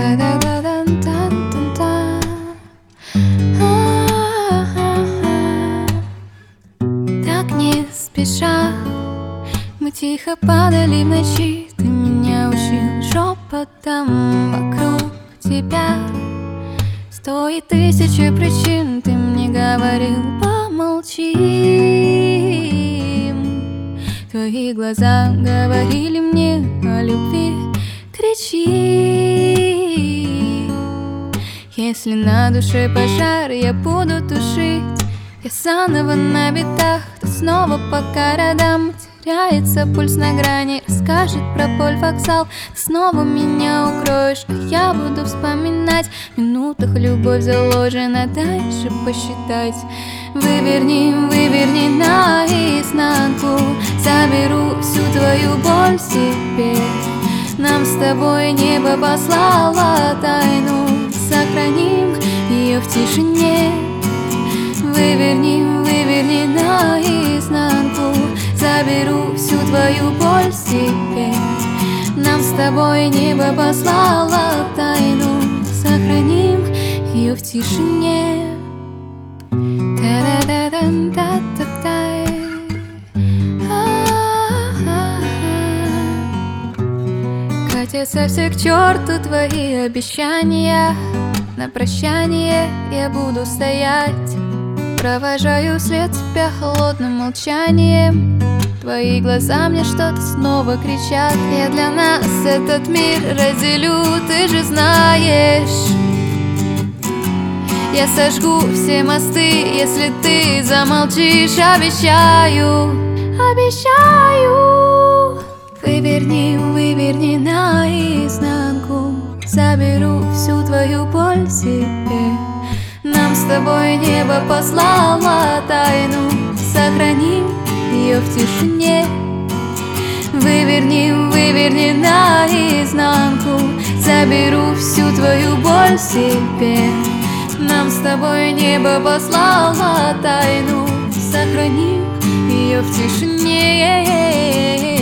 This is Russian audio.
Так не спеша мы тихо падали в ночи. Ты меня учил шепотом вокруг тебя. 100 и 1000 причин ты мне говорил, помолчим. Твои глаза говорили мне о любви, кричи. Если на душе пожар, я буду тушить. Я заново на битах, ты снова по городам. Теряется пульс на грани, расскажет про боль вокзал. Ты снова меня укроешь, а я буду вспоминать. В минутах любовь заложена, дальше посчитать. Выверни, выверни наизнанку, заберу всю твою боль себе. Нам с тобой небо послало тайну, сохраним ее в тишине. Выверни, выверни наизнанку, заберу всю твою боль себе. Нам с тобой небо послало тайну, сохраним ее в тишине. Катятся все к черту твои обещания. На прощание я буду стоять. Провожаю вслед тебя холодным молчанием. Твои глаза мне что-то снова кричат. Я для нас этот мир разделю, ты же знаешь. Я сожгу все мосты, если ты замолчишь. Обещаю, обещаю. Выверни, выверни наизнанку, заберу всю твою боль себе. Нам с тобой небо послало тайну, сохраним ее в тишине. Выверни, выверни наизнанку, заберу всю твою боль себе. Нам с тобой небо послало тайну, сохраним ее в тишине.